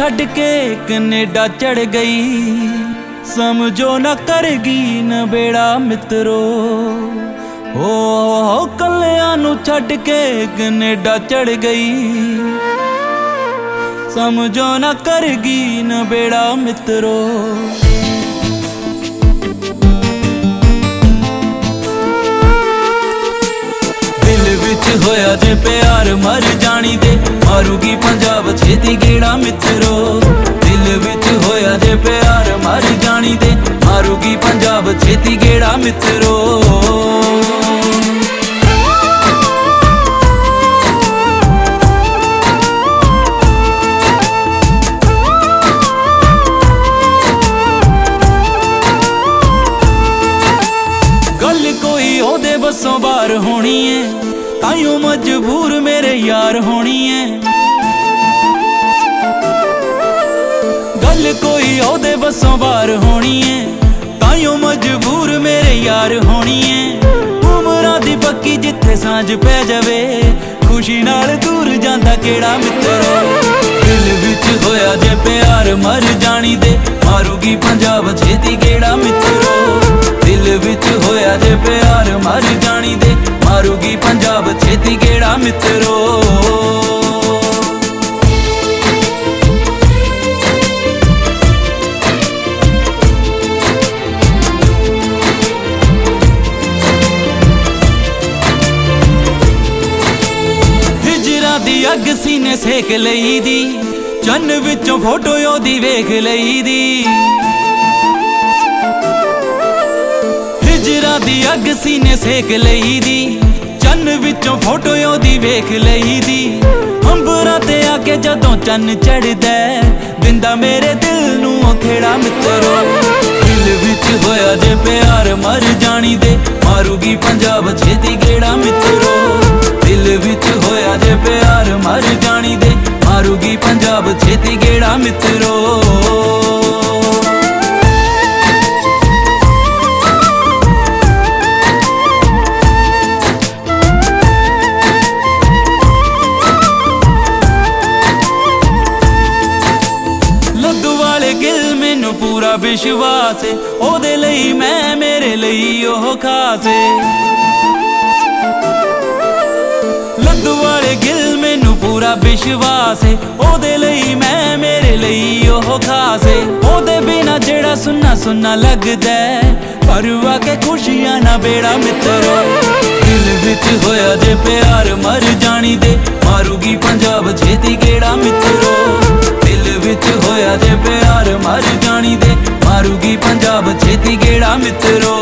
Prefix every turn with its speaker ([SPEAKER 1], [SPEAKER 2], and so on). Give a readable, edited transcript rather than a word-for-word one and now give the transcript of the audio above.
[SPEAKER 1] छड़ के कनेडा चढ़ गई, समझो न करगी नबेड़ा मित्रो। हो कलियां नू छड़ के कनेडा चढ़ गई, समझो न करगी नबेड़ा मित्रो। दिल विच होया जे प्यार मर जानी दे, मारूगी पंजाब छेती गेड़ा मित्रो। दिल विच होया जे प्यार मर जानी दे, मारूगी पंजाब छेती गेड़ा मित्रो। गल कोई ओदे बसों बाहर होनी है, ताइयों मजबूर मेरे यार होनी है। गल कोई ओदे बसों बाहर होनी है, ताइयों मजबूर मेरे यार होनी है। उमरां दी पक्की जिथे सांझ पै जावे, खुशी नाल दूर जांदा केड़ा मित्रो। दिल विच होया जे प्यार मर जानी दे, मारूगी पंजाब छेती गेड़ा मित्रो। दिल विच होया जे प्यार मर जानी दे, मारूगी पंजाब छेती गेड़ा मित्रो। हिजरा दी अग सीने सेक लई दी, चन्न विचों फोटो ओदी वेख लई दी। हिजरा दी अग सीने सेक लई दी, चन्न विचों फोटो ओदी वेख लई दी। अंबरां ते आके जदों चन्न चढ़दा, दिंदा मेरे दिल नूं खेड़ा मित्रो। दिल विच होया जे प्यार मर जानी दे, मारूगी पंजाब छेती गेड़ा मित्रो। दिल विच होया जे प्यार मर जानी दे, मारूगी पंजाब छेती गेड़ा मित्रो। गिल मैनू पूरा विश्वास है, ओदे लई मैं मेरे लई ओह खास है। लद्दू वाले गिल मैनू पूरा विश्वास है, ओदे लई मैं मेरे लई ओह खास है। ओदे बिना जेड़ा सुन्ना सुन्ना लगदा है, पर वाके खुशियां ना बेड़ा मित्रो। दिल विच होया जे प्यार मर जानी दे, मारूगी पंजाब छेती गेड़ा मित्रो। दिल विच होया जे प्यार मर जानी दे, मारूगी पंजाब छेती गेड़ा मित्रो।